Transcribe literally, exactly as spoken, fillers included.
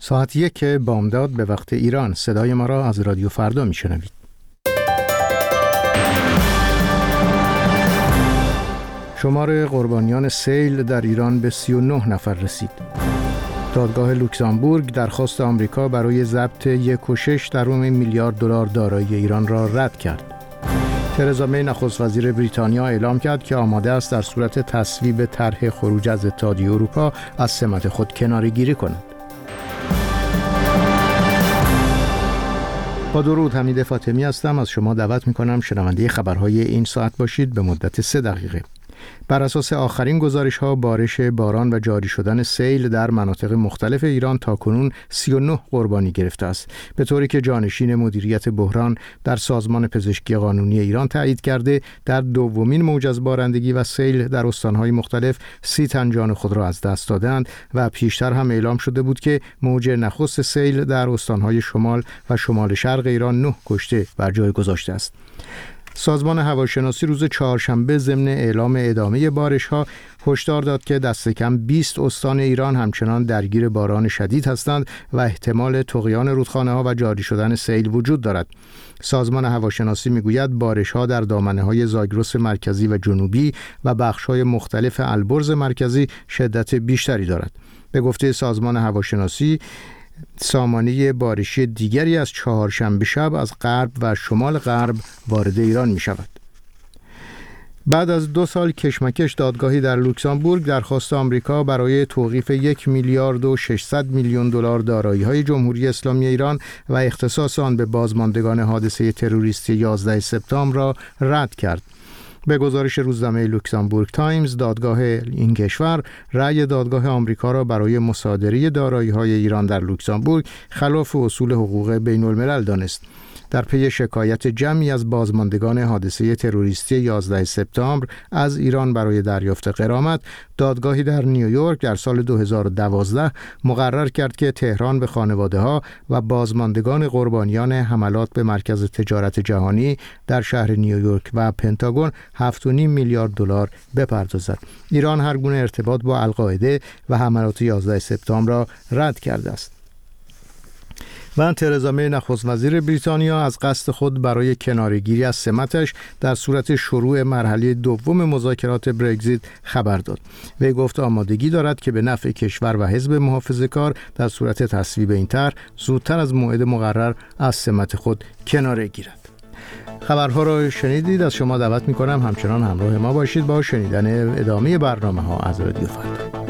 ساعت یک بامداد به وقت ایران. صدای ما را از رادیو فردا میشنوید. شمار قربانیان سیل در ایران به سی و نه نفر رسید. دادگاه لوکزامبورگ درخواست آمریکا برای ضبط یک و شش دهم میلیارد دلار دارایی ایران را رد کرد. ترزا می نخست وزیر بریتانیا اعلام کرد که آماده است در صورت تصویب طرح خروج از اتحادیه اروپا از سمت خود کناره‌گیری کند. با درود، حمید فاطمی هستم. از شما دعوت می‌کنم شنونده خبرهای این ساعت باشید به مدت سه دقیقه. بر اساس آخرین گزارش‌ها، بارش باران و جاری شدن سیل در مناطق مختلف ایران تاکنون سی و نه قربانی گرفته است، به طوری که جانشین مدیریت بحران در سازمان پزشکی قانونی ایران تایید کرده در دومین موج از بارندگی و سیل در استان‌های مختلف سی تن جان خود را از دست دادند و پیشتر هم اعلام شده بود که موج نخست سیل در استان‌های شمال و شمال شرق ایران نه کشته بر جای گذاشته است. سازمان هواشناسی روز چهارشنبه ضمن اعلام ادامه بارش‌ها هشدار داد که دست کم بیست استان ایران همچنان درگیر باران شدید هستند و احتمال طغیان رودخانه‌ها و جاری شدن سیل وجود دارد. سازمان هواشناسی میگوید بارش‌ها در دامنه‌های زاگرس مرکزی و جنوبی و بخش‌های مختلف البرز مرکزی شدت بیشتری دارد. به گفته سازمان هواشناسی، سامانه بارشی دیگری از چهارشنبه شب از غرب و شمال غرب وارد ایران می شود. بعد از دو سال کشمکش، دادگاهی در لوکزامبورگ درخواست آمریکا برای توقیف یک میلیارد و ششصد میلیون دلار دارایی‌های جمهوری اسلامی ایران و اختصاص آن به بازماندگان حادثه تروریستی یازده سپتامبر را رد کرد. به گزارش روزنامه لوکزامبورگ تایمز، دادگاه این کشور رأی دادگاه آمریکا را برای مصادره دارایی‌های ایران در لوکزامبورگ خلاف اصول حقوق بین الملل دانست. در پی شکایت جمعی از بازماندگان حادثه تروریستی یازده سپتامبر از ایران برای دریافت غرامت، دادگاهی در نیویورک در سال دو هزار و دوازده مقرر کرد که تهران به خانواده‌ها و بازماندگان قربانیان حملات به مرکز تجارت جهانی در شهر نیویورک و پنتاگون هفت و نیم میلیارد دلار بپردازد. ایران هر گونه ارتباط با القاعده و حملات یازده سپتامبر را رد کرده است. و ترزا می نخست وزیر بریتانیا از قصد خود برای کناره‌گیری از سمتش در صورت شروع مرحله دوم مذاکرات برگزیت خبر داد. وی گفت آمادگی دارد که به نفع کشور و حزب محافظه‌کار در صورت تصویب این طرح زودتر از موعد مقرر از سمت خود کناره گیرد. خبرها را شنیدید. از شما دعوت می‌کنم همچنان همراه ما باشید با شنیدن ادامه برنامه‌ها از رادیو فردا.